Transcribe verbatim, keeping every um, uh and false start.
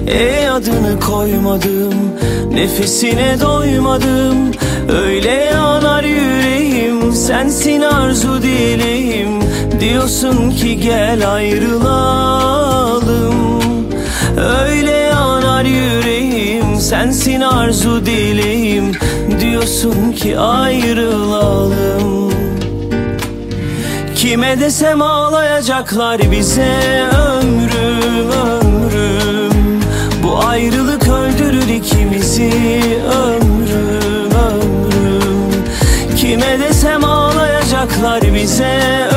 E adını koymadım, nefesine doymadım. Öyle yanar yüreğim, sensin arzu dileğim. Diyorsun ki gel ayrılalım. Öyle yanar yüreğim, sensin arzu dileğim. Diyorsun ki ayrılalım. Kime desem ağlayacaklar bize, ömrüm ömrüm. Bu ayrılık öldürür ikimizi, ömrüm ömrüm. Kime desem ağlayacaklar bize,